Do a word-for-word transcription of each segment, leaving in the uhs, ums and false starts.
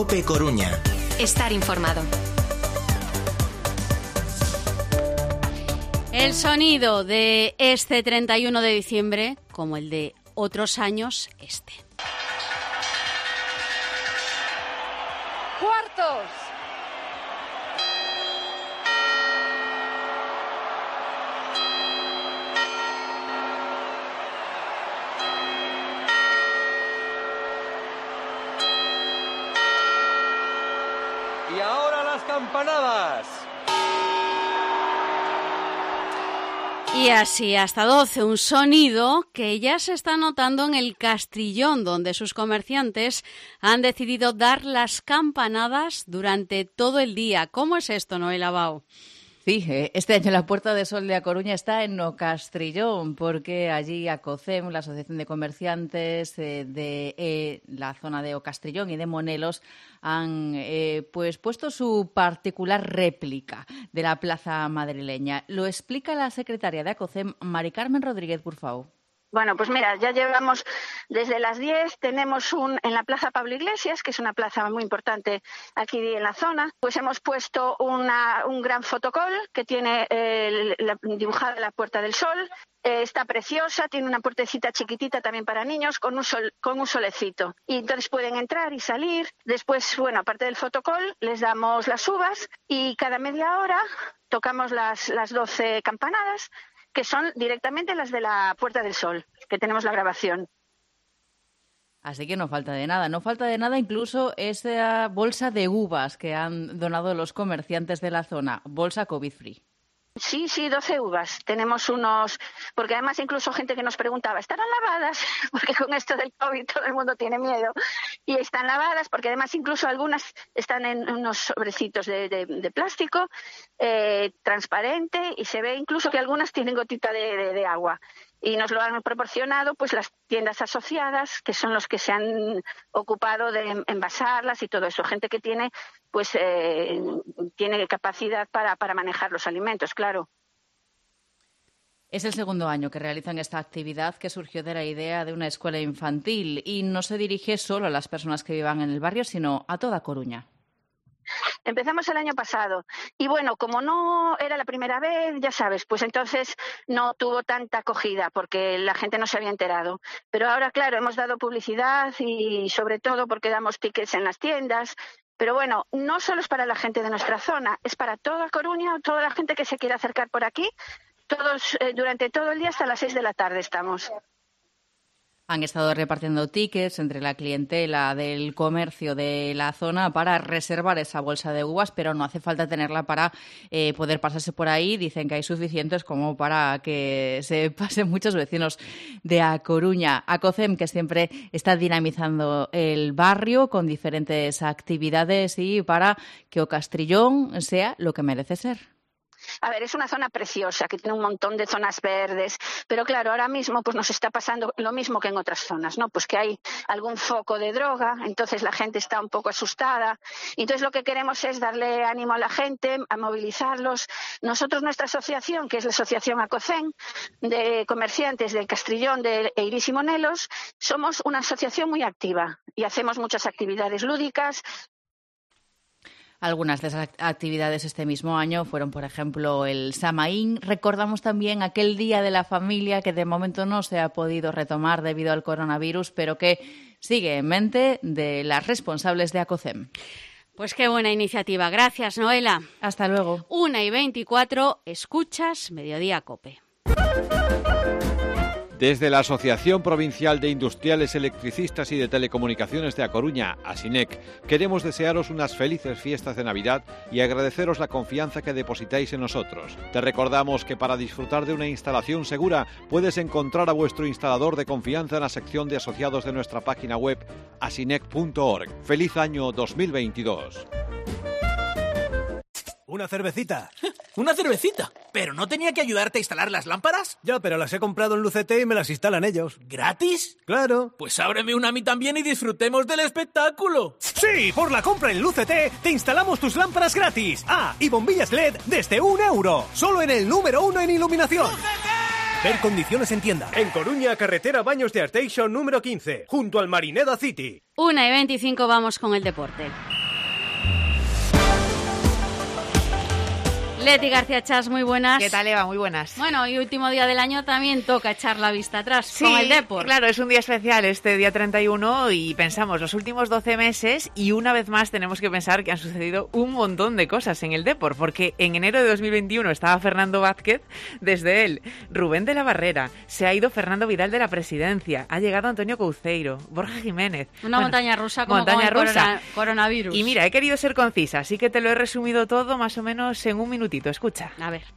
COPE Coruña. Estar informado. El sonido de este treinta y uno de diciembre, como el de otros años, este. Cuartos. Y ahora las campanadas. Y así hasta doce, un sonido que ya se está notando en el Castrillón, donde sus comerciantes han decidido dar las campanadas durante todo el día. ¿Cómo es esto, Noela Bao? Sí, este año la Puerta de Sol de A Coruña está en O Castrillón, porque allí ACOCEM, la Asociación de Comerciantes eh, de eh, la zona de O Castrillón y de Monelos, han eh, pues puesto su particular réplica de la plaza madrileña. Lo explica la secretaria de ACOCEM, Mari Carmen Rodríguez Burfao. Bueno, pues mira, ya llevamos desde las diez, tenemos un en la Plaza Pablo Iglesias, que es una plaza muy importante aquí en la zona, pues hemos puesto una, un gran fotocall que tiene eh, la, dibujada la Puerta del Sol. Eh, está preciosa, tiene una puertecita chiquitita también para niños con un, sol, con un solecito. Y entonces pueden entrar y salir. Después, bueno, aparte del fotocall, les damos las uvas y cada media hora tocamos las, las doce campanadas, que son directamente las de la Puerta del Sol, que tenemos la grabación. Así que no falta de nada, no falta de nada incluso esa bolsa de uvas que han donado los comerciantes de la zona, bolsa COVID free. Sí, sí, doce uvas. Tenemos unos, porque además incluso gente que nos preguntaba, ¿estarán lavadas? Porque con esto del COVID todo el mundo tiene miedo. Y están lavadas porque además incluso algunas están en unos sobrecitos de, de, de plástico eh, transparente y se ve incluso que algunas tienen gotita de, de, de agua. Y nos lo han proporcionado pues las tiendas asociadas, que son los que se han ocupado de envasarlas y todo eso. Gente que tiene pues eh, tiene capacidad para, para manejar los alimentos, claro. Es el segundo año que realizan esta actividad, que surgió de la idea de una escuela infantil y no se dirige solo a las personas que vivan en el barrio, sino a toda Coruña. Empezamos el año pasado y bueno, como no era la primera vez, ya sabes, pues entonces no tuvo tanta acogida porque la gente no se había enterado. Pero ahora, claro, hemos dado publicidad y sobre todo porque damos tickets en las tiendas. Pero bueno, no solo es para la gente de nuestra zona, es para toda Coruña, toda la gente que se quiera acercar por aquí. Todos eh, durante todo el día hasta las seis de la tarde estamos. Han estado repartiendo tickets entre la clientela del comercio de la zona para reservar esa bolsa de uvas, pero no hace falta tenerla para eh, poder pasarse por ahí. Dicen que hay suficientes como para que se pasen muchos vecinos de A Coruña. ACOCEM, que siempre está dinamizando el barrio con diferentes actividades y para que O Castrillón sea lo que merece ser. A ver, es una zona preciosa que tiene un montón de zonas verdes, pero claro, ahora mismo pues nos está pasando lo mismo que en otras zonas, ¿no? Pues que hay algún foco de droga, entonces la gente está un poco asustada. Entonces lo que queremos es darle ánimo a la gente, a movilizarlos. Nosotros, nuestra asociación, que es la Asociación ACOCEM de Comerciantes del Castrillón de Eirís y Monelos, somos una asociación muy activa y hacemos muchas actividades lúdicas. Algunas de esas actividades este mismo año fueron, por ejemplo, el Samaín. Recordamos también aquel Día de la Familia que de momento no se ha podido retomar debido al coronavirus, pero que sigue en mente de las responsables de ACOCEM. Pues qué buena iniciativa. Gracias, Noela. Hasta luego. Una y veinticuatro, escuchas Mediodía COPE. Desde la Asociación Provincial de Industriales Electricistas y de Telecomunicaciones de A Coruña, ASINEC, queremos desearos unas felices fiestas de Navidad y agradeceros la confianza que depositáis en nosotros. Te recordamos que para disfrutar de una instalación segura puedes encontrar a vuestro instalador de confianza en la sección de asociados de nuestra página web asinec punto org. ¡Feliz año dos mil veintidós! ¿Una cervecita? ¿Una cervecita? ¿Pero no tenía que ayudarte a instalar las lámparas? Ya, pero las he comprado en Lucete y me las instalan ellos. ¿Gratis? Claro. Pues ábreme una a mí también y disfrutemos del espectáculo. Sí, por la compra en Lucete te instalamos tus lámparas gratis. Ah, y bombillas L E D desde un euro. Solo en el número uno en iluminación. ¡Lucete! Ver condiciones en tienda. En Coruña, carretera Baños de Arteixo número quince, junto al Marineda City. Una y veinticinco, vamos con el deporte. Leti García Chas, muy buenas. ¿Qué tal, Eva? Muy buenas. Bueno, y último día del año también toca echar la vista atrás sí, con el Depor. Claro, es un día especial este día treinta y uno y pensamos los últimos doce meses y una vez más tenemos que pensar que han sucedido un montón de cosas en el Depor, porque en enero de dos mil veintiuno estaba Fernando Vázquez, desde él, Rubén de la Barrera, se ha ido Fernando Vidal de la Presidencia, ha llegado Antonio Couceiro, Borja Jiménez. Una bueno, montaña rusa como montaña con el rusa. Corona, coronavirus. Y mira, he querido ser concisa, así que te lo he resumido todo más o menos en un minutito. Escucha. A ver.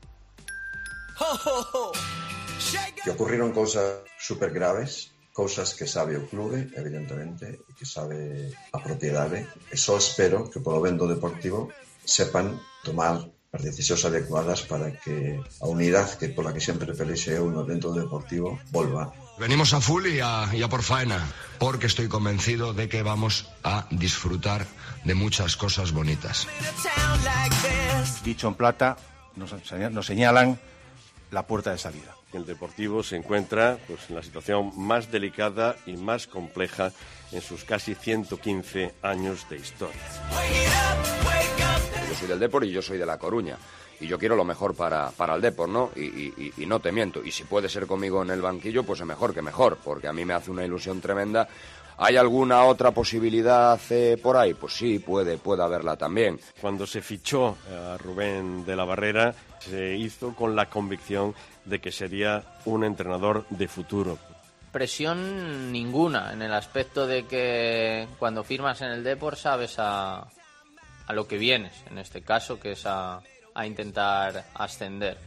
Que ocurrieron cosas súper graves, cosas que sabe o clube, evidentemente, e que sabe a propiedade. E só espero que polo vendo deportivo sepan tomar as decisións adecuadas para que a unidade que pola que sempre pelexe eu no vendo deportivo volva. Venimos a full y a, y a por faena, porque estoy convencido de que vamos a disfrutar de muchas cosas bonitas. Dicho en plata, nos, nos señalan la puerta de salida. El Deportivo se encuentra pues, en la situación más delicada y más compleja en sus casi ciento quince años de historia. Yo soy del Depor y yo soy de La Coruña. Y yo quiero lo mejor para, para el Depor, ¿no? Y, y, y no te miento. Y si puede ser conmigo en el banquillo, pues es mejor que mejor, porque a mí me hace una ilusión tremenda. ¿Hay alguna otra posibilidad eh, por ahí? Pues sí, puede, puede haberla también. Cuando se fichó a Rubén de la Barrera, se hizo con la convicción de que sería un entrenador de futuro. Presión ninguna, en el aspecto de que cuando firmas en el Depor sabes a, a lo que vienes, en este caso, que es a... a intentar ascender.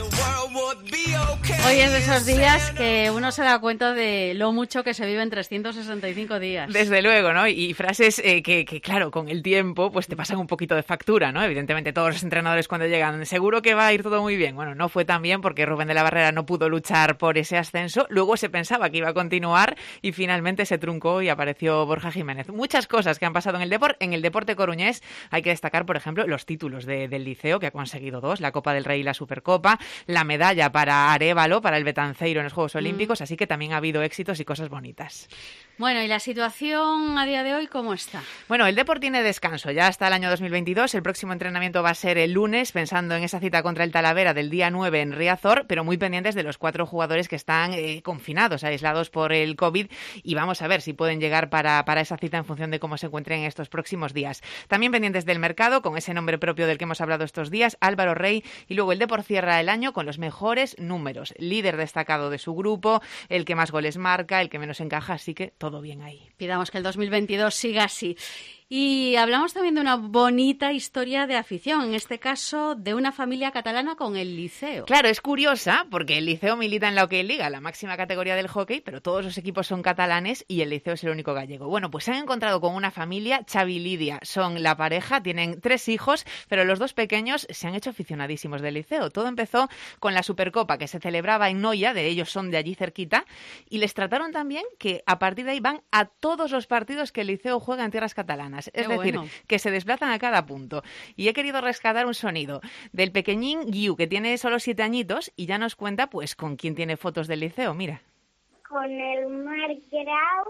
Hoy es de esos días que uno se da cuenta de lo mucho que se vive en trescientos sesenta y cinco días. Desde luego, ¿no? Y frases eh, que, que, claro, con el tiempo pues te pasan un poquito de factura, ¿no? Evidentemente todos los entrenadores cuando llegan, seguro que va a ir todo muy bien. Bueno, no fue tan bien porque Rubén de la Barrera no pudo luchar por ese ascenso. Luego se pensaba que iba a continuar y finalmente se truncó y apareció Borja Jiménez. Muchas cosas que han pasado en el Depor. En el deporte coruñés hay que destacar, por ejemplo, los títulos de, del Liceo, que ha conseguido dos, la Copa del Rey y la Supercopa, la medalla para Arévalo, para el Betanceiro en los Juegos Olímpicos, mm. así que también ha habido éxitos y cosas bonitas. Bueno, ¿y la situación a día de hoy cómo está? Bueno, el Depor tiene descanso ya hasta el año dos mil veintidós. El próximo entrenamiento va a ser el lunes, pensando en esa cita contra el Talavera del día nueve en Riazor, pero muy pendientes de los cuatro jugadores que están eh, confinados, aislados por el COVID, y vamos a ver si pueden llegar para, para esa cita en función de cómo se encuentren en estos próximos días. También pendientes del mercado, con ese nombre propio del que hemos hablado estos días, Álvaro Rey, y luego el Depor cierra el año con los mejores números. Líder destacado de su grupo, el que más goles marca, el que menos encaja, así que todo bien ahí. Pidamos que el dos mil veintidós siga así. Y hablamos también de una bonita historia de afición, en este caso de una familia catalana con el Liceo. Claro, es curiosa porque el Liceo milita en la Hockey Liga, la máxima categoría del hockey, pero todos los equipos son catalanes y el Liceo es el único gallego. Bueno, pues se han encontrado con una familia, Xavi y Lidia, son la pareja, tienen tres hijos, pero los dos pequeños se han hecho aficionadísimos del Liceo. Todo empezó con la Supercopa que se celebraba en Noia, de ellos son de allí cerquita, y les trataron también que a partir de ahí van a todos los partidos que el Liceo juega en tierras catalanas. Es Qué decir, bueno. que se desplazan a cada punto. Y he querido rescatar un sonido del pequeñín Guiu, que tiene solo siete añitos, y ya nos cuenta pues con quién tiene fotos del Liceo. Mira. Con el Marc Grau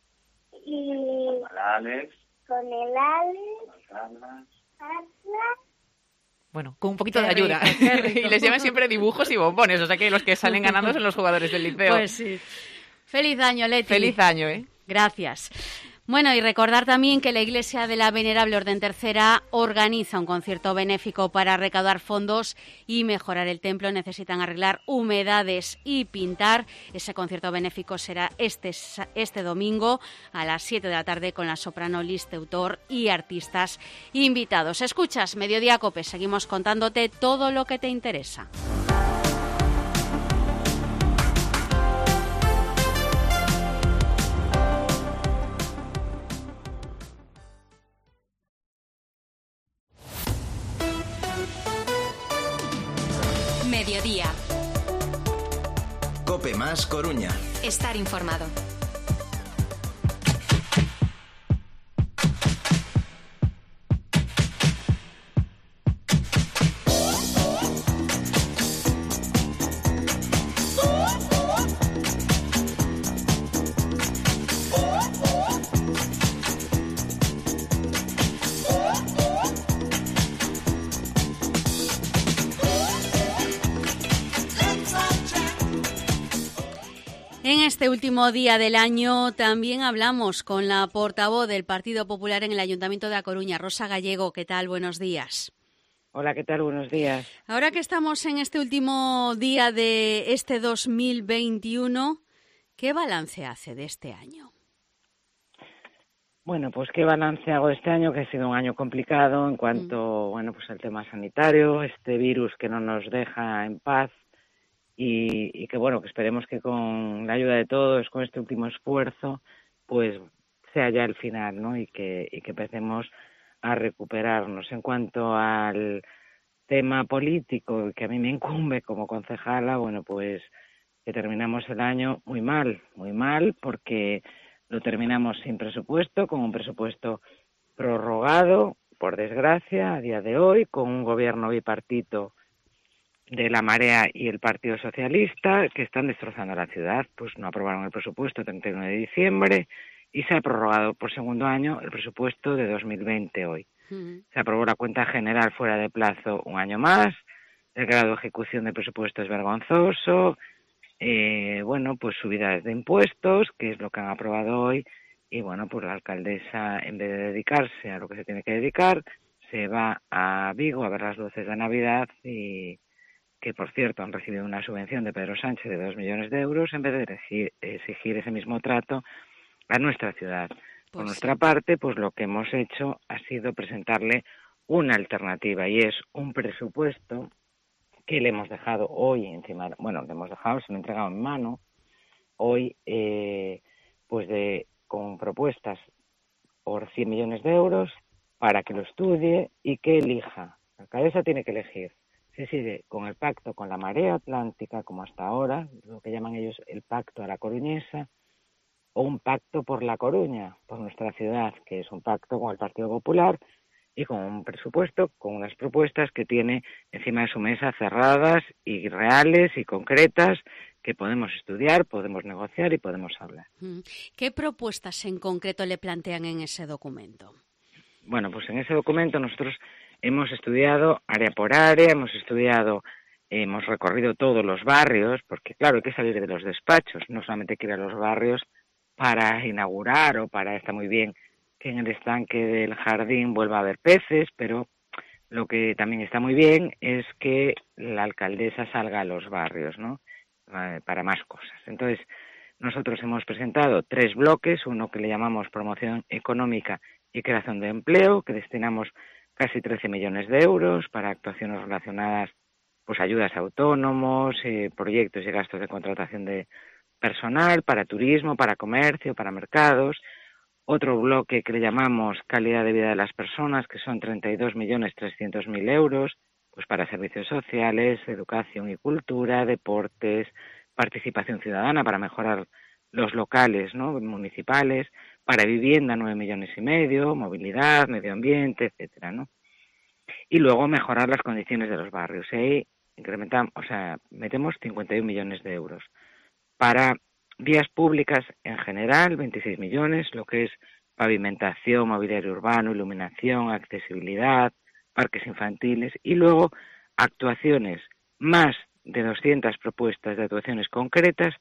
y... Con el Alex. Con el Alex. Atlas. Atlas. Bueno, con un poquito Qué de ayuda. rico, qué rico. Y les llevan siempre dibujos y bombones, o sea que los que salen ganando son los jugadores del Liceo. Pues sí. Feliz año, Leti. Feliz año, ¿eh? Gracias. Bueno, y recordar también que la Iglesia de la Venerable Orden Tercera organiza un concierto benéfico para recaudar fondos y mejorar el templo. Necesitan arreglar humedades y pintar. Ese concierto benéfico será este, este domingo a las siete de la tarde con la soprano Liz Teutor y artistas invitados. Escuchas Mediodía Cope, seguimos contándote todo lo que te interesa. Mediodía. Cope más Coruña. Estar informado. En este último día del año también hablamos con la portavoz del Partido Popular en el Ayuntamiento de A Coruña, Rosa Gallego. ¿Qué tal? Buenos días. Hola, ¿qué tal? Buenos días. Ahora que estamos en este último día de este dos mil veintiuno, ¿qué balance hace de este año? Bueno, pues qué balance hago de este año, que ha sido un año complicado en cuanto, mm. bueno, pues al tema sanitario, este virus que no nos deja en paz. Y, y que bueno, que esperemos que con la ayuda de todos, con este último esfuerzo, pues sea ya el final, ¿no? Y que, y que empecemos a recuperarnos. En cuanto al tema político, que a mí me incumbe como concejala, bueno, pues que terminamos el año muy mal, muy mal, porque lo terminamos sin presupuesto, con un presupuesto prorrogado, por desgracia, a día de hoy, con un gobierno bipartito de la Marea y el Partido Socialista, que están destrozando la ciudad. Pues no aprobaron el presupuesto el treinta y uno de diciembre y se ha prorrogado por segundo año el presupuesto de dos mil veinte hoy. Uh-huh. Se aprobó la cuenta general fuera de plazo un año más, el grado de ejecución del presupuesto es vergonzoso, eh, bueno, pues subidas de impuestos, que es lo que han aprobado hoy, y bueno, pues la alcaldesa, en vez de dedicarse a lo que se tiene que dedicar, se va a Vigo a ver las luces de Navidad y que por cierto han recibido una subvención de Pedro Sánchez de dos millones de euros, en vez de exigir, exigir ese mismo trato a nuestra ciudad. Pues por nuestra sí. parte, pues lo que hemos hecho ha sido presentarle una alternativa, y es un presupuesto que le hemos dejado hoy encima, bueno, le hemos dejado, se lo he entregado en mano, hoy, eh, pues de con propuestas por cien millones de euros para que lo estudie y que elija. La alcaldesa tiene que elegir. Se sigue con el pacto con la Marea Atlántica, como hasta ahora, lo que llaman ellos el pacto a la coruñesa, o un pacto por La Coruña, por nuestra ciudad, que es un pacto con el Partido Popular y con un presupuesto, con unas propuestas que tiene encima de su mesa cerradas y reales y concretas, que podemos estudiar, podemos negociar y podemos hablar. ¿Qué propuestas en concreto le plantean en ese documento? Bueno, pues en ese documento nosotros hemos estudiado área por área, hemos estudiado, eh, hemos recorrido todos los barrios, porque claro, hay que salir de los despachos, no solamente hay que ir a los barrios para inaugurar o para, está muy bien que en el estanque del jardín vuelva a haber peces, pero lo que también está muy bien es que la alcaldesa salga a los barrios, ¿no? Para más cosas. Entonces, nosotros hemos presentado tres bloques, uno que le llamamos promoción económica y creación de empleo, que destinamos casi trece millones de euros para actuaciones relacionadas, pues ayudas a autónomos, eh, proyectos y gastos de contratación de personal, para turismo, para comercio, para mercados. Otro bloque que le llamamos calidad de vida de las personas, que son treinta y dos millones trescientos mil euros, pues para servicios sociales, educación y cultura, deportes, participación ciudadana para mejorar los locales, ¿no?, municipales, para vivienda nueve millones y medio, movilidad, medio ambiente, etcétera, ¿no? Y luego mejorar las condiciones de los barrios. Y ahí incrementamos, o sea, metemos cincuenta y un millones de euros. Para vías públicas en general, veintiséis millones, lo que es pavimentación, mobiliario urbano, iluminación, accesibilidad, parques infantiles, y luego actuaciones, más de doscientas propuestas de actuaciones concretas,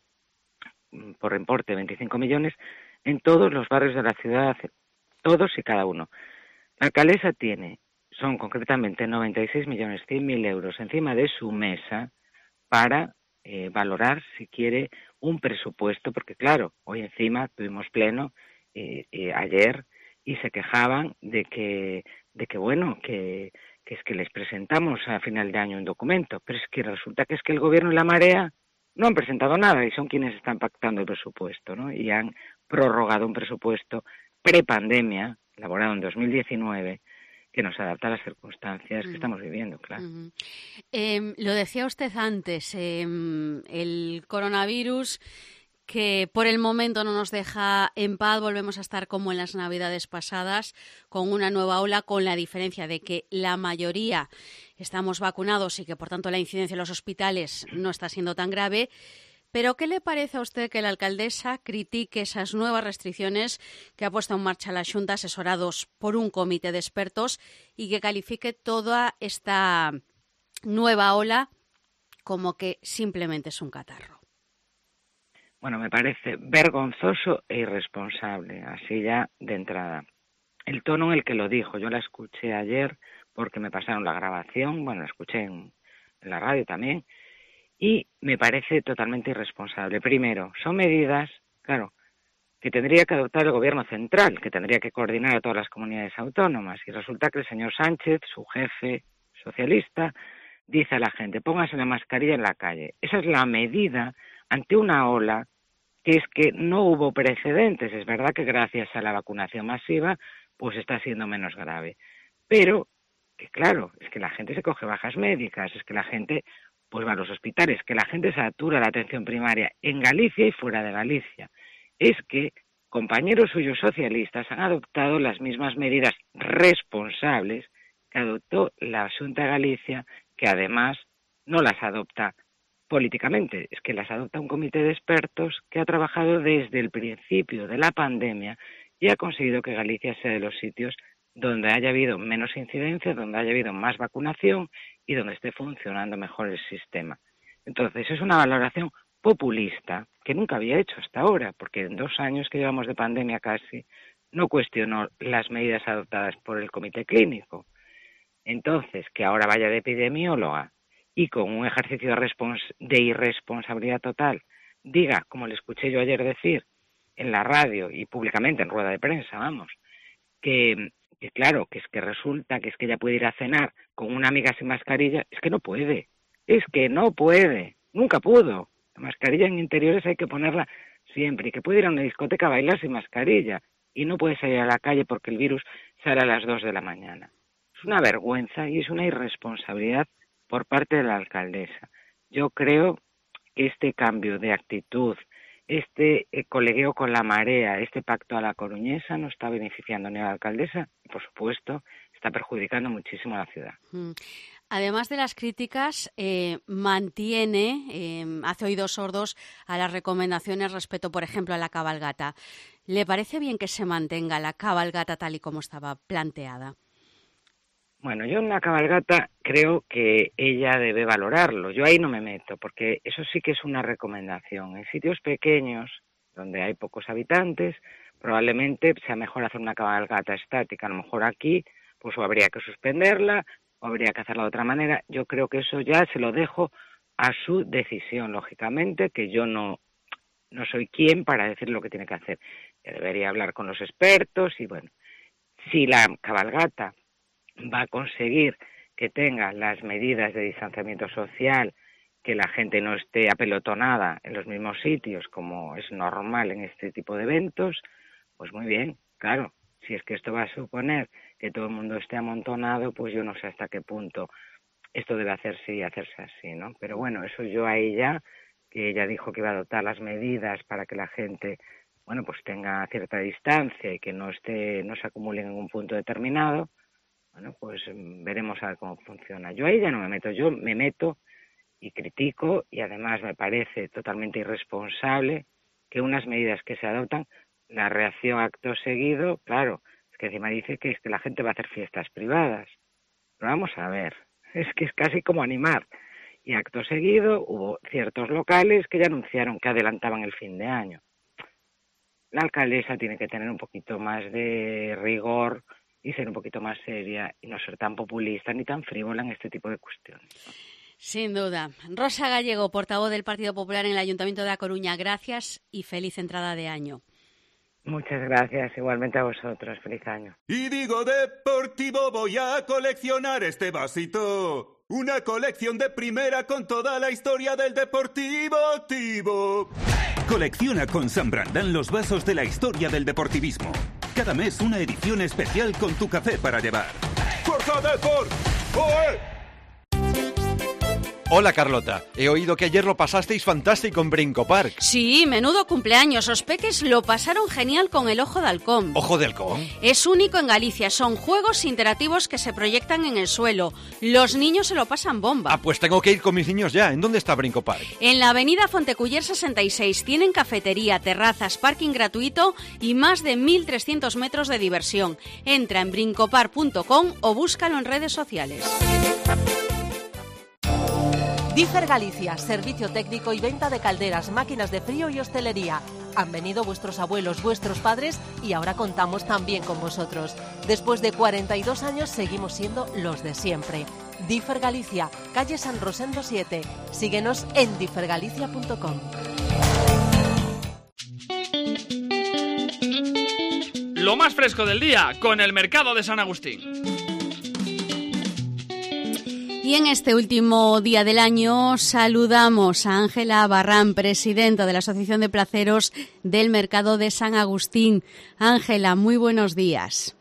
por importe de veinticinco millones, en todos los barrios de la ciudad, todos y cada uno. La alcaldesa tiene, son concretamente noventa y seis millones cien mil euros encima de su mesa para eh, valorar si quiere un presupuesto, porque claro, hoy encima tuvimos pleno eh, eh, ayer y se quejaban de que, de que bueno, que, que es que les presentamos a final de año un documento, pero es que resulta que es que el gobierno y la Marea no han presentado nada y son quienes están pactando el presupuesto, ¿no? Y han prorrogado un presupuesto prepandemia, elaborado en dos mil diecinueve, que nos adapta a las circunstancias que estamos viviendo, claro. Uh-huh. Eh, lo decía usted antes, eh, el coronavirus, que por el momento no nos deja en paz, volvemos a estar como en las Navidades pasadas, con una nueva ola, con la diferencia de que la mayoría estamos vacunados y que por tanto la incidencia en los hospitales no está siendo tan grave. Pero ¿qué le parece a usted que la alcaldesa critique esas nuevas restricciones que ha puesto en marcha la Xunta, asesorados por un comité de expertos, y que califique toda esta nueva ola como que simplemente es un catarro? bueno, me parece vergonzoso e irresponsable, así ya de entrada. El tono en el que lo dijo, yo la escuché ayer porque me pasaron la grabación, bueno, la escuché en, en la radio también, y me parece totalmente irresponsable. Primero, son medidas, claro, que tendría que adoptar el gobierno central, que tendría que coordinar a todas las comunidades autónomas, y resulta que el señor Sánchez, su jefe socialista, dice a la gente, póngase la mascarilla en la calle. Esa es la medida ante una ola que es que no hubo precedentes. Es verdad que gracias a la vacunación masiva, pues está siendo menos grave. Pero, que claro, es que la gente se coge bajas médicas, es que la gente pues va a los hospitales, que la gente satura la atención primaria en Galicia y fuera de Galicia. Es que compañeros suyos socialistas han adoptado las mismas medidas responsables que adoptó la Xunta de Galicia, que además no las adopta políticamente, es que las adopta un comité de expertos que ha trabajado desde el principio de la pandemia y ha conseguido que Galicia sea de los sitios donde haya habido menos incidencia, donde haya habido más vacunación y donde esté funcionando mejor el sistema. Entonces, es una valoración populista que nunca había hecho hasta ahora, porque en dos años que llevamos de pandemia casi no cuestionó las medidas adoptadas por el comité clínico. Entonces, que ahora vaya de epidemióloga y con un ejercicio de, respons- de irresponsabilidad total diga, como le escuché yo ayer decir en la radio y públicamente en rueda de prensa, vamos, que, que claro, que es que resulta que es que ella puede ir a cenar con una amiga sin mascarilla, es que no puede, es que no puede, nunca pudo. La mascarilla en interiores hay que ponerla siempre, y que puede ir a una discoteca a bailar sin mascarilla y no puede salir a la calle porque el virus sale a las dos de la mañana. Es una vergüenza y es una irresponsabilidad por parte de la alcaldesa. Yo creo que este cambio de actitud, este eh, colegueo con la marea, este pacto a la coruñesa no está beneficiando ni a la alcaldesa y, por supuesto, está perjudicando muchísimo a la ciudad. Mm. Además de las críticas, eh, mantiene, eh, hace oídos sordos a las recomendaciones respecto, por ejemplo, a la cabalgata. ¿Le parece bien que se mantenga la cabalgata tal y como estaba planteada? Bueno, yo en la cabalgata creo que ella debe valorarlo. Yo ahí no me meto, porque eso sí que es una recomendación. En sitios pequeños, donde hay pocos habitantes, probablemente sea mejor hacer una cabalgata estática. A lo mejor aquí, pues o habría que suspenderla, o habría que hacerla de otra manera. Yo creo que eso ya se lo dejo a su decisión, lógicamente, que yo no, no soy quien para decir lo que tiene que hacer. Ya debería hablar con los expertos y, bueno, si la cabalgata va a conseguir que tenga las medidas de distanciamiento social, que la gente no esté apelotonada en los mismos sitios como es normal en este tipo de eventos, pues muy bien, claro. Si es que esto va a suponer que todo el mundo esté amontonado, pues yo no sé hasta qué punto esto debe hacerse y hacerse así, ¿no? Pero bueno, eso yo a ella, que ella dijo que iba a adoptar las medidas para que la gente, bueno, pues tenga cierta distancia y que no esté, no se acumule en un punto determinado. Bueno, pues veremos a ver cómo funciona. Yo ahí ya no me meto, yo me meto y critico y además me parece totalmente irresponsable que unas medidas que se adoptan, la reacción acto seguido, claro, es que encima dice que es que la gente va a hacer fiestas privadas. Pero vamos a ver, es que es casi como animar. Y acto seguido hubo ciertos locales que ya anunciaron que adelantaban el fin de año. La alcaldesa tiene que tener un poquito más de rigor y ser un poquito más seria y no ser tan populista ni tan frívola en este tipo de cuestiones, ¿no? Sin duda. Rosa Gallego, portavoz del Partido Popular en el Ayuntamiento de A Coruña, gracias y feliz entrada de año. Muchas gracias, igualmente a vosotros. Feliz año. Y digo deportivo, voy a coleccionar este vasito. Una colección de primera con toda la historia del Deportivo Tivo. Colecciona con San Brandán los vasos de la historia del deportivismo. Cada mes una edición especial con tu café para llevar. ¡Fuerza Deport! ¡Oe! Hola Carlota, he oído que ayer lo pasasteis fantástico en Brinco Park. Sí, menudo cumpleaños. Os peques lo pasaron genial con el Ojo de Halcón. ¿Ojo de Halcón? Es único en Galicia, son juegos interactivos que se proyectan en el suelo. Los niños se lo pasan bomba. Ah, pues tengo que ir con mis niños ya. ¿En dónde está Brinco Park? En la avenida Fonteculler sesenta y seis. Tienen cafetería, terrazas, parking gratuito y más de mil trescientos metros de diversión. Entra en brincopar punto com o búscalo en redes sociales. Differ Galicia, servicio técnico y venta de calderas, máquinas de frío y hostelería. Han venido vuestros abuelos, vuestros padres y ahora contamos también con vosotros. Después de cuarenta y dos años seguimos siendo los de siempre. Differ Galicia, calle San Rosendo siete. Síguenos en differ galicia punto com. Lo más fresco del día con el mercado de San Agustín. Y en este último día del año saludamos a Ángela Barrán, presidenta de la Asociación de Placeros del Mercado de San Agustín. Ángela, muy buenos días.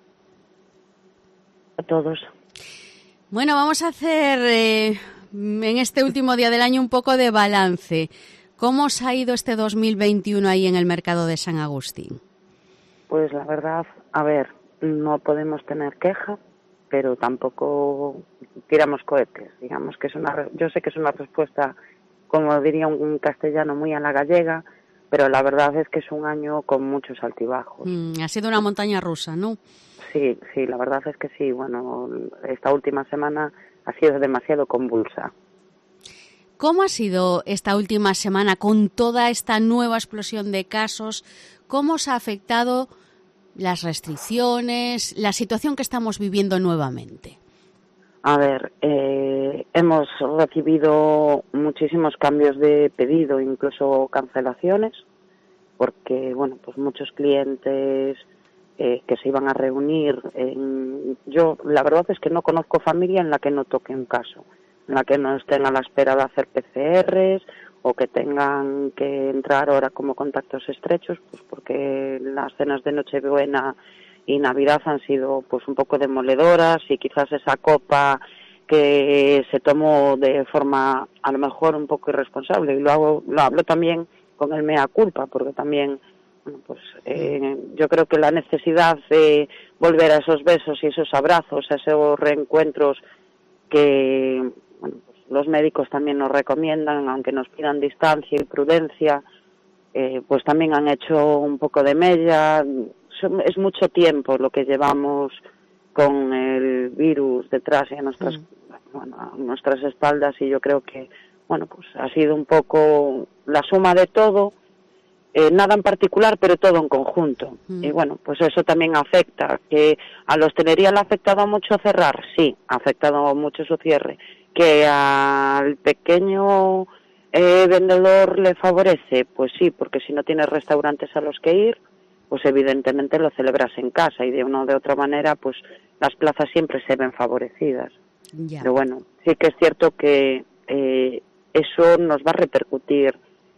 A todos. Bueno, vamos a hacer eh, en este último día del año un poco de balance. ¿Cómo os ha ido este dos mil veintiuno ahí en el Mercado de San Agustín? Pues la verdad, a ver, no podemos tener queja, pero tampoco tiramos cohetes. Digamos que es una, yo sé que es una respuesta, como diría un castellano, muy a la gallega, pero la verdad es que es un año con muchos altibajos. Mm, ha sido una montaña rusa, ¿no? Sí, sí, la verdad es que sí. Bueno, esta última semana ha sido demasiado convulsa. ¿Cómo ha sido esta última semana con toda esta nueva explosión de casos? ¿Cómo os ha afectado las restricciones, la situación que estamos viviendo nuevamente? A ver, eh, hemos recibido muchísimos cambios de pedido, incluso cancelaciones, porque, bueno, pues muchos clientes eh, que se iban a reunir. En... Yo, la verdad es que no conozco familia en la que no toque un caso, en la que no estén a la espera de hacer P C Rs o que tengan que entrar ahora como contactos estrechos, pues porque las cenas de Nochebuena y Navidad han sido pues un poco demoledoras y quizás esa copa que se tomó de forma a lo mejor un poco irresponsable, y lo hago, lo hablo también con el mea culpa, porque también bueno, pues eh, yo creo que la necesidad de volver a esos besos y esos abrazos, a esos reencuentros que bueno, pues los médicos también nos recomiendan, aunque nos pidan distancia y prudencia, eh, pues también han hecho un poco de mella. Es mucho tiempo lo que llevamos con el virus detrás y a nuestras, mm. bueno, a nuestras espaldas, y yo creo que bueno, pues ha sido un poco la suma de todo, eh, nada en particular, pero todo en conjunto. Mm. Y bueno, pues eso también afecta. ¿Que a la hostelería le ha afectado mucho cerrar? Sí, ha afectado mucho su cierre. ¿Que al pequeño eh, vendedor le favorece? Pues sí, porque si no tienes restaurantes a los que ir, pues evidentemente lo celebras en casa, y de una o de otra manera pues las plazas siempre se ven favorecidas. Ya. Pero bueno, sí que es cierto que eh, eso nos va a repercutir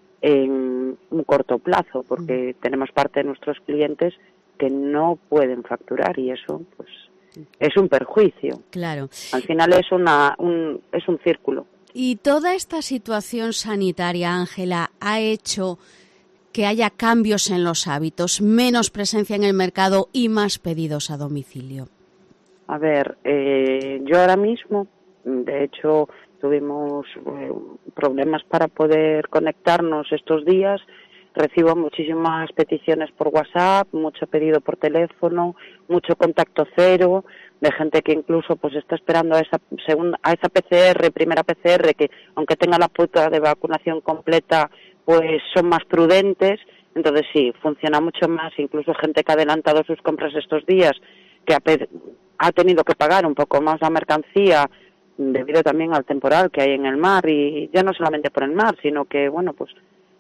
en un corto plazo, porque mm. tenemos parte de nuestros clientes que no pueden facturar, y eso pues es un perjuicio. Claro. Al final es una un, es un círculo. Y toda esta situación sanitaria, Ángela, ha hecho que haya cambios en los hábitos, menos presencia en el mercado y más pedidos a domicilio. A ver, eh, yo ahora mismo, de hecho, tuvimos eh, problemas para poder conectarnos estos días. Recibo muchísimas peticiones por WhatsApp, mucho pedido por teléfono, mucho contacto cero, de gente que incluso pues está esperando a esa segunda, a esa P C R, primera P C R, que aunque tenga la pauta de vacunación completa, pues son más prudentes. Entonces sí, funciona mucho más. Incluso gente que ha adelantado sus compras estos días, que ha, ha tenido que pagar un poco más la mercancía debido también al temporal que hay en el mar, y ya no solamente por el mar, sino que bueno, pues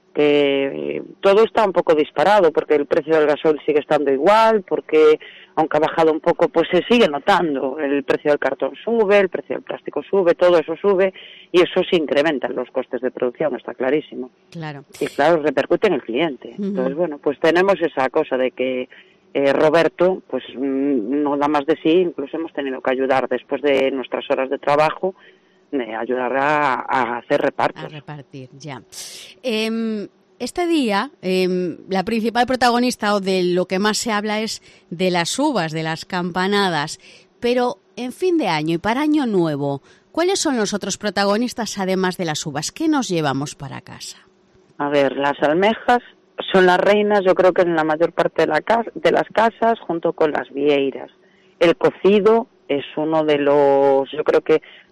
que todo está un poco disparado, porque el precio del gasoil sigue estando igual, porque aunque ha bajado un poco, pues se sigue notando, el precio del cartón sube, el precio del plástico sube, todo eso sube, y eso se incrementa en los costes de producción, está clarísimo. Claro. Y claro, repercute en el cliente. Uh-huh. Entonces, bueno, pues tenemos esa cosa de que eh, Roberto, pues no da más de sí, incluso hemos tenido que ayudar después de nuestras horas de trabajo, de ayudar a, a hacer repartos. A repartir, ya. Eh, este día, eh, la principal protagonista, o de lo que más se habla, es de las uvas, de las campanadas. Pero en fin de año y para año nuevo, ¿cuáles son los otros protagonistas además de las uvas? ¿Qué nos llevamos para casa? A ver, las almejas son las reinas, yo creo que en la mayor parte de, la casa, de las casas, junto con las vieiras. El cocido es uno de los, yo creo que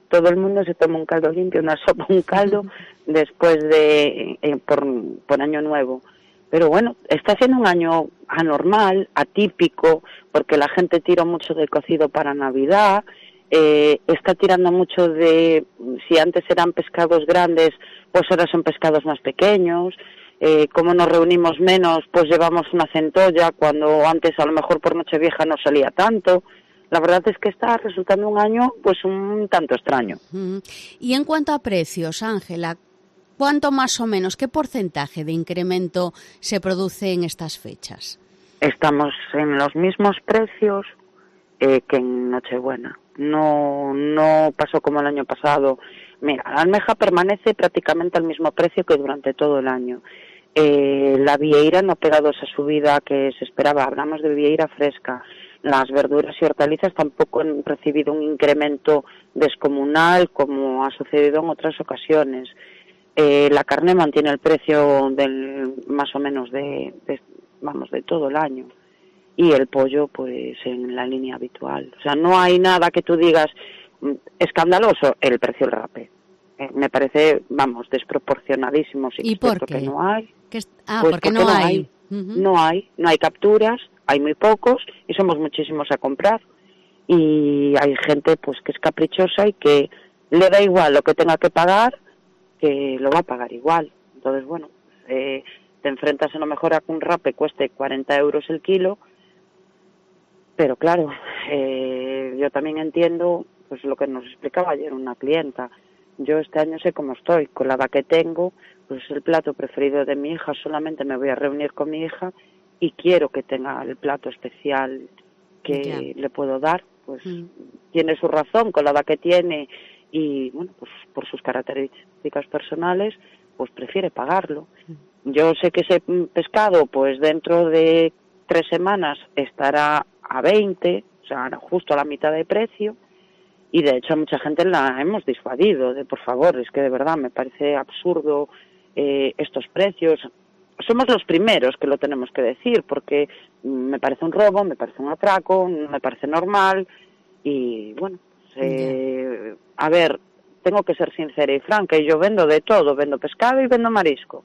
todo el mundo se toma un caldo limpio, una sopa, un caldo, después de, eh, por, por Año Nuevo. Pero bueno, está siendo un año anormal, atípico, porque la gente tira mucho del cocido para Navidad, eh, está tirando mucho de, si antes eran pescados grandes, pues ahora son pescados más pequeños, eh, como nos reunimos menos, pues llevamos una centolla, cuando antes a lo mejor por Nochevieja no salía tanto. La verdad es que está resultando un año pues un tanto extraño. Y en cuanto a precios, Ángela, ¿cuánto más o menos, qué porcentaje de incremento se produce en estas fechas? Estamos en los mismos precios eh, que en Nochebuena. No, no pasó como el año pasado. Mira, la almeja permanece prácticamente al mismo precio que durante todo el año. Eh, la vieira no ha pegado esa subida que se esperaba. Hablamos de vieira fresca. Las verduras y hortalizas tampoco han recibido un incremento descomunal como ha sucedido en otras ocasiones. Eh, la carne mantiene el precio del más o menos de, de vamos de todo el año, y el pollo pues en la línea habitual. O sea, no hay nada que tú digas escandaloso. El precio del rape eh, me parece, vamos, desproporcionadísimo. Sí, ¿Y por qué? Que no hay. ¿Qué es... Ah, pues porque, porque no no hay. hay. Uh-huh. No hay, no hay capturas, hay muy pocos y somos muchísimos a comprar. Y hay gente pues que es caprichosa y que le da igual lo que tenga que pagar, que lo va a pagar igual. Entonces, bueno, eh, te enfrentas a lo mejor a que un rape cueste cuarenta euros el kilo, pero claro, eh, yo también entiendo pues lo que nos explicaba ayer una clienta. Yo este año sé cómo estoy, con la edad que tengo, pues es el plato preferido de mi hija, solamente me voy a reunir con mi hija y quiero que tenga el plato especial que yeah. le puedo dar, pues mm. tiene su razón con la edad que tiene y bueno, pues por sus características personales, pues prefiere pagarlo. Mm. Yo sé que ese pescado, pues dentro de tres semanas estará a veinte, o sea, justo a la mitad de precio, y de hecho a mucha gente la hemos disuadido de por favor, es que de verdad me parece absurdo eh, estos precios. Somos los primeros que lo tenemos que decir, porque me parece un robo, me parece un atraco, me parece normal, y bueno, eh, a ver, tengo que ser sincera y franca, y yo vendo de todo, vendo pescado y vendo marisco,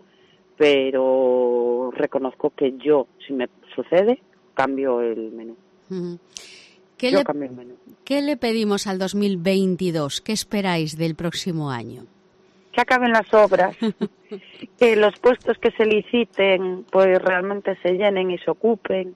pero reconozco que yo, si me sucede, cambio el menú. Uh-huh. ¿Qué, yo le, cambio el menú. ¿Qué le pedimos al dos mil veintidós? ¿Qué esperáis del próximo año? Que acaben las obras, que los puestos que se liciten pues realmente se llenen y se ocupen,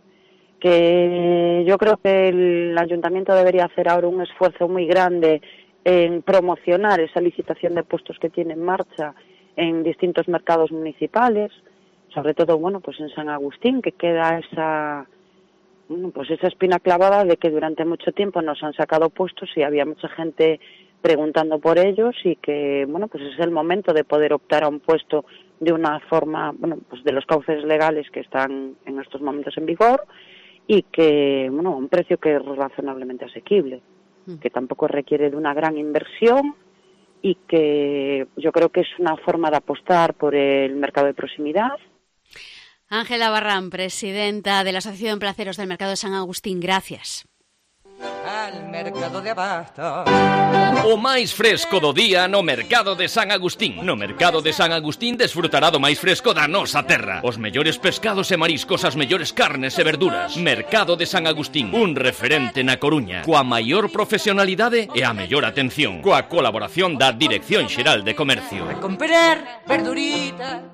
que yo creo que el ayuntamiento debería hacer ahora un esfuerzo muy grande en promocionar esa licitación de puestos que tiene en marcha en distintos mercados municipales, sobre todo bueno pues en San Agustín, que queda esa bueno, pues esa espina clavada de que durante mucho tiempo nos han sacado puestos y había mucha gente preguntando por ellos, y que bueno pues es el momento de poder optar a un puesto de una forma, bueno pues de los cauces legales que están en estos momentos en vigor, y que bueno un precio que es razonablemente asequible, mm. que tampoco requiere de una gran inversión, y que yo creo que es una forma de apostar por el mercado de proximidad. Ángela Barrán, presidenta de la Asociación de Placeros del Mercado de San Agustín, gracias. Al mercado de abasto. O máis fresco do día no mercado de San Agustín. No mercado de San Agustín desfrutará do máis fresco da nosa terra. Os mellores pescados e mariscos, as mellores carnes e verduras. Mercado de San Agustín, un referente na Coruña, coa maior profesionalidade e a mellor atención, coa colaboración da Dirección Xeral de Comercio. A comprar verdurita.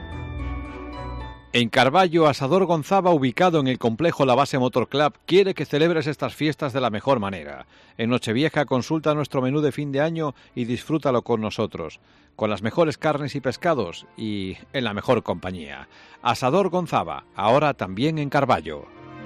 En Carballo, Asador Gonzava, ubicado en el complejo La Base Motor Club, quiere que celebres estas fiestas de la mejor manera. En Nochevieja consulta nuestro menú de fin de año y disfrútalo con nosotros, con las mejores carnes y pescados y en la mejor compañía. Asador Gonzava, ahora también en Carballo.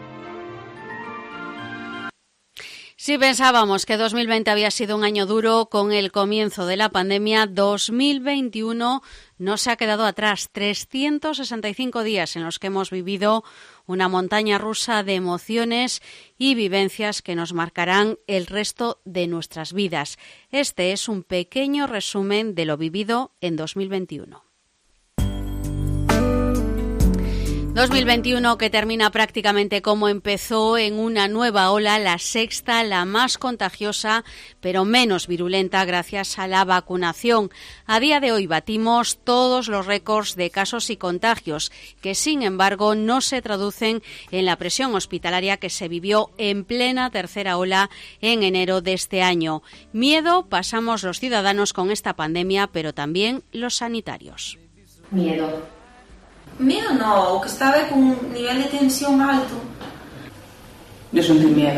Si pensábamos que dos mil veinte había sido un año duro con el comienzo de la pandemia, dos mil veintiuno no se ha quedado atrás. trescientos sesenta y cinco días en los que hemos vivido una montaña rusa de emociones y vivencias que nos marcarán el resto de nuestras vidas. Este es un pequeño resumen de lo vivido en dos mil veintiuno. dos mil veintiuno que termina prácticamente como empezó, en una nueva ola, la sexta, la más contagiosa, pero menos virulenta gracias a la vacunación. A día de hoy batimos todos los récords de casos y contagios, que sin embargo no se traducen en la presión hospitalaria que se vivió en plena tercera ola en enero de este año. Miedo pasamos los ciudadanos con esta pandemia, pero también los sanitarios. Miedo. Miedo no, o que estaba con un nivel de tensión alto. Yo sentí miedo.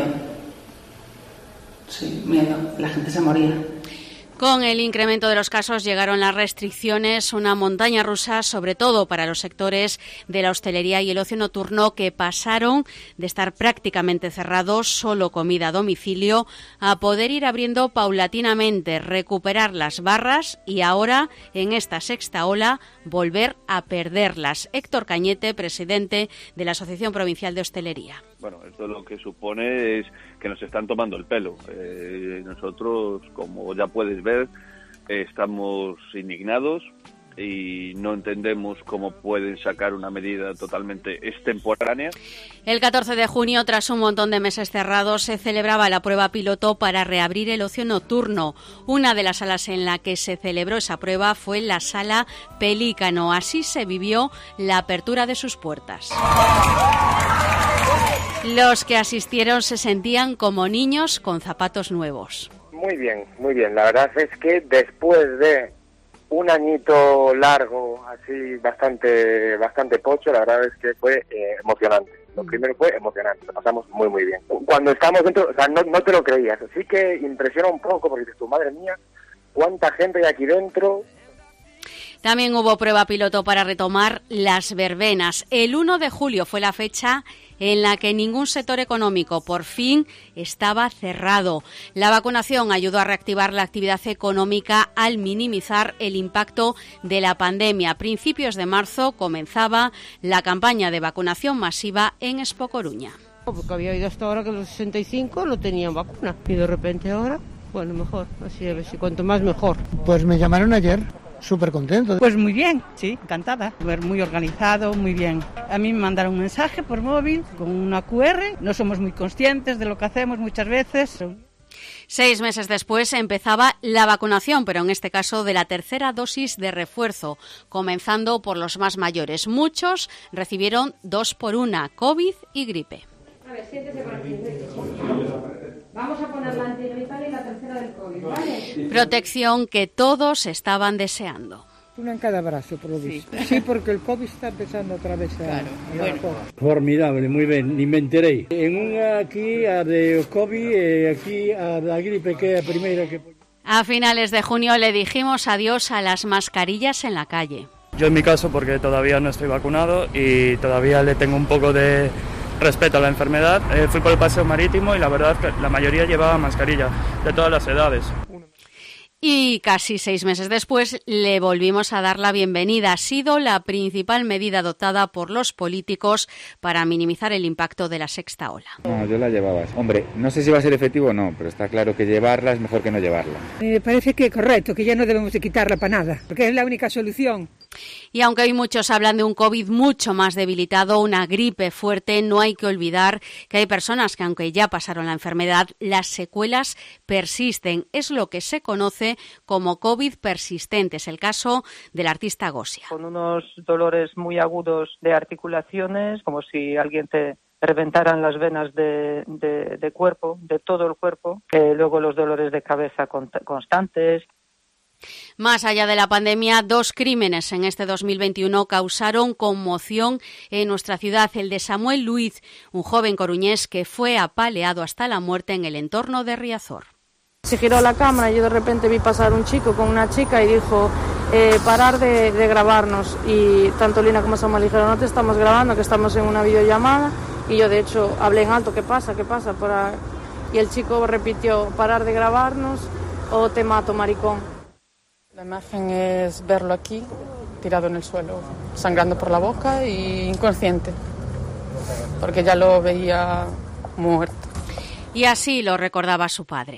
Sí, miedo. La gente se moría. Con el incremento de los casos llegaron las restricciones, una montaña rusa, sobre todo para los sectores de la hostelería y el ocio nocturno, que pasaron de estar prácticamente cerrados, solo comida a domicilio, a poder ir abriendo paulatinamente, recuperar las barras y ahora, en esta sexta ola, volver a perderlas. Héctor Cañete, presidente de la Asociación Provincial de Hostelería. Bueno, esto lo que supone es que nos están tomando el pelo. Eh, nosotros, como ya puedes ver, eh, estamos indignados y no entendemos cómo pueden sacar una medida totalmente extemporánea. El catorce de junio, tras un montón de meses cerrados, se celebraba la prueba piloto para reabrir el ocio nocturno. Una de las salas en la que se celebró esa prueba fue la Sala Pelícano. Así se vivió la apertura de sus puertas. Los que asistieron se sentían como niños con zapatos nuevos. Muy bien, muy bien. La verdad es que después de un añito largo, así bastante bastante pocho, la verdad es que fue eh, emocionante. Lo primero fue emocionante, lo pasamos muy muy bien. Cuando estamos dentro, o sea, no, no te lo creías. Así que impresiona un poco porque dices, tu madre mía, cuánta gente hay aquí dentro. También hubo prueba piloto para retomar las verbenas. El uno de julio fue la fecha en la que ningún sector económico por fin estaba cerrado. La vacunación ayudó a reactivar la actividad económica al minimizar el impacto de la pandemia. A principios de marzo comenzaba la campaña de vacunación masiva en Expo Coruña. Porque había oído hasta ahora que los sesenta y cinco no tenían vacuna y de repente ahora, bueno, mejor, así a ver si cuanto más mejor. Pues me llamaron ayer. Súper contento. Pues muy bien, sí, encantada. Muy organizado, muy bien. A mí me mandaron un mensaje por móvil con una cu erre. No somos muy conscientes de lo que hacemos muchas veces. Seis meses después empezaba la vacunación, pero en este caso de la tercera dosis de refuerzo, comenzando por los más mayores. Muchos recibieron dos por una, COVID y gripe. A ver, siéntese por aquí. Vamos a poner la antigripal y la tercera del COVID, ¿vale? Protección que todos estaban deseando. Una en cada brazo, por lo visto. Sí, sí, porque el COVID está empezando otra vez a... Claro, bueno. Formidable, muy bien, ni me enteré. En una aquí a de COVID, eh, aquí a la gripe, que es la primera que... A finales de junio le dijimos adiós a las mascarillas en la calle. Yo en mi caso, porque todavía no estoy vacunado y todavía le tengo un poco de respeto a la enfermedad, eh, fui por el paseo marítimo y la verdad que la mayoría llevaba mascarilla, de todas las edades. Y casi seis meses después le volvimos a dar la bienvenida. Ha sido la principal medida adoptada por los políticos para minimizar el impacto de la sexta ola. No, yo la llevaba. Hombre, no sé si va a ser efectivo o no, pero está claro que llevarla es mejor que no llevarla. Me parece que es correcto, que ya no debemos de quitarla para nada, porque es la única solución. Y aunque hoy muchos hablan de un COVID mucho más debilitado, una gripe fuerte, no hay que olvidar que hay personas que, aunque ya pasaron la enfermedad, las secuelas persisten. Es lo que se conoce como COVID persistente. Es el caso del artista Gosia. Con unos dolores muy agudos de articulaciones, como si alguien te reventaran las venas de, de, de cuerpo, de todo el cuerpo. Eh, luego los dolores de cabeza constantes. Más allá de la pandemia, dos crímenes en este dos mil veintiuno causaron conmoción en nuestra ciudad. El de Samuel Luiz, un joven coruñés que fue apaleado hasta la muerte en el entorno de Riazor. Se giró la cámara y yo de repente vi pasar un chico con una chica y dijo eh, parar de, de grabarnos. Y tanto Lina como Samuel dijeron, no te estamos grabando, que estamos en una videollamada. Y yo de hecho hablé en alto, ¿qué pasa? ¿Qué pasa? Por ahí? Y el chico repitió, parar de grabarnos o te mato, maricón. La imagen es verlo aquí, tirado en el suelo, sangrando por la boca e inconsciente, porque ya lo veía muerto. Y así lo recordaba su padre.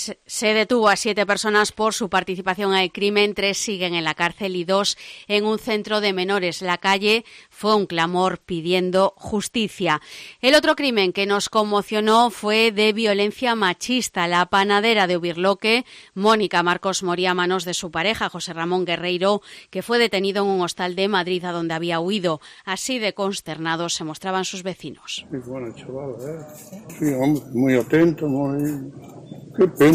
Se detuvo a siete personas por su participación en el crimen, tres siguen en la cárcel y dos en un centro de menores. La calle fue un clamor pidiendo justicia. El otro crimen que nos conmocionó fue de violencia machista. La panadera de Ubirloque, Mónica Marcos, moría a manos de su pareja, José Ramón Guerreiro, que fue detenido en un hostal de Madrid a donde había huido. Así de consternados se mostraban sus vecinos. Muy bueno, chaval, ¿eh? Sí, hombre, muy atento, muy... Qué pena.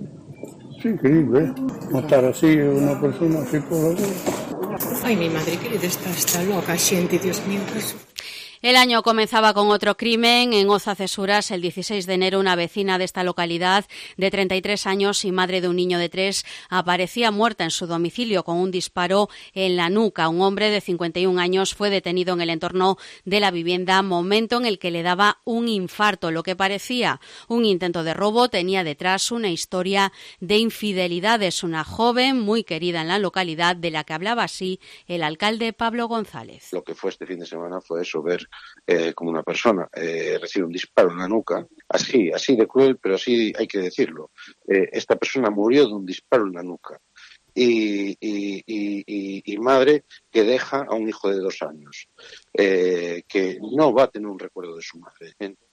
Sí, increíble, ¿eh? Matar así a una persona así por la vida. Ay, mi madre querida está, está loca, siente, Dios mío, Jesús. El año comenzaba con otro crimen. En Oza, Cesuras, el dieciséis de enero, una vecina de esta localidad, de treinta y tres años y madre de un niño de tres, aparecía muerta en su domicilio con un disparo en la nuca. Un hombre de cincuenta y un años fue detenido en el entorno de la vivienda, momento en el que le daba un infarto. Lo que parecía un intento de robo tenía detrás una historia de infidelidades. Una joven muy querida en la localidad, de la que hablaba así el alcalde Pablo González. Lo que fue este fin de semana fue eso, ver Eh, como una persona eh, recibe un disparo en la nuca, así, así de cruel, pero así hay que decirlo. Eh, esta persona murió de un disparo en la nuca y, y, y, y, y madre que deja a un hijo de dos años, eh, que no va a tener un recuerdo de su madre.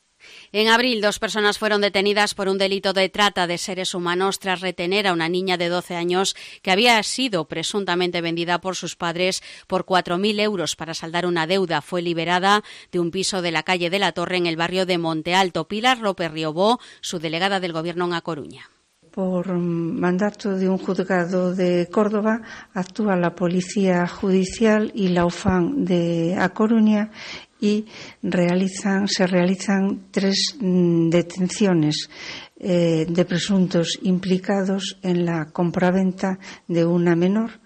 En abril, dos personas fueron detenidas por un delito de trata de seres humanos tras retener a una niña de doce años que había sido presuntamente vendida por sus padres por cuatro mil euros para saldar una deuda. Fue liberada de un piso de la calle de la Torre en el barrio de Monte Alto. Pilar López Riobó, su delegada del Gobierno en A Coruña. Por mandato de un juzgado de Córdoba, actúa la Policía Judicial y la UFAM de A Coruña y realizan, se realizan tres mm, detenciones eh, de presuntos implicados en la compraventa de una menor.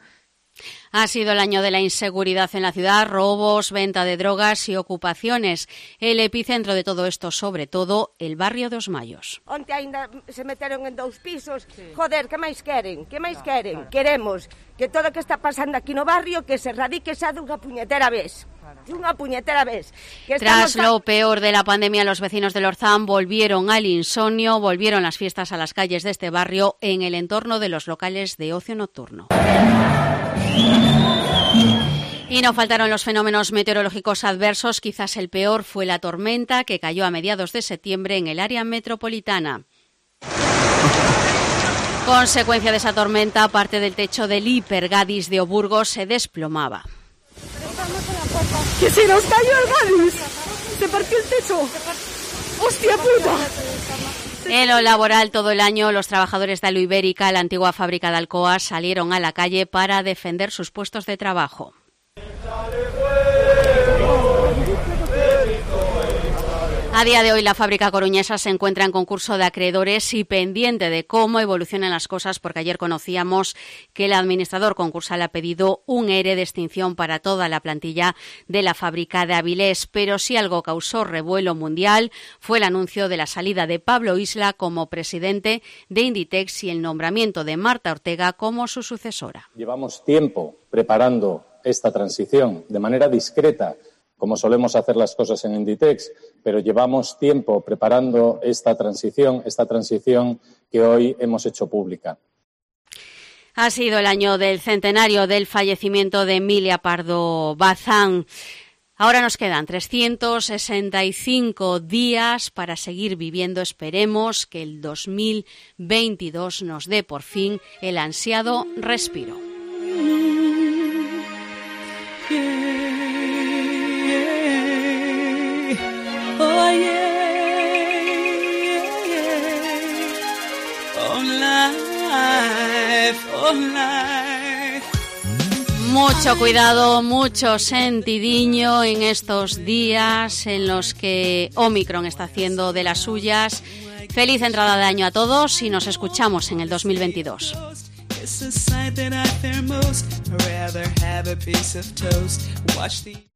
Ha sido el año de la inseguridad en la ciudad, robos, venta de drogas y ocupaciones. El epicentro de todo esto, sobre todo, el barrio dos Mayos. Onte ainda se meteron en dous pisos. Sí. Joder, que máis queren? Que máis queren? Claro. Queremos que todo o que está pasando aquí no barrio que se radique xa dunha puñetera vez. Una puñetera vez. Que Tras lo peor de la pandemia, los vecinos de Lorzán volvieron al insomnio, volvieron las fiestas a las calles de este barrio en el entorno de los locales de ocio nocturno. Y no faltaron los fenómenos meteorológicos adversos. Quizás el peor fue la tormenta que cayó a mediados de septiembre en el área metropolitana. Consecuencia de esa tormenta, parte del techo del Hipergadis de Oburgo se desplomaba. ¡Que se nos cayó el Gadis! ¡Se partió el techo! ¡Hostia puta! En lo laboral, todo el año, los trabajadores de Aluibérica, la antigua fábrica de Alcoa, salieron a la calle para defender sus puestos de trabajo. A día de hoy, la fábrica coruñesa se encuentra en concurso de acreedores y pendiente de cómo evolucionan las cosas, porque ayer conocíamos que el administrador concursal ha pedido un E R E de extinción para toda la plantilla de la fábrica de Avilés. Pero si algo causó revuelo mundial fue el anuncio de la salida de Pablo Isla como presidente de Inditex y el nombramiento de Marta Ortega como su sucesora. Llevamos tiempo preparando esta transición de manera discreta, como solemos hacer las cosas en Inditex, pero llevamos tiempo preparando esta transición, esta transición que hoy hemos hecho pública. Ha sido el año del centenario del fallecimiento de Emilia Pardo Bazán. Ahora nos quedan trescientos sesenta y cinco días para seguir viviendo. Esperemos que el dos mil veintidós nos dé por fin el ansiado respiro. Oh, yeah, yeah. Oh, life, oh, life. Mucho cuidado, mucho sentidiño en estos días en los que Omicron está haciendo de las suyas. Feliz entrada de año a todos y nos escuchamos en el dos mil veintidós. It's a sight that I fear most. I'd rather have a piece of toast. Watch the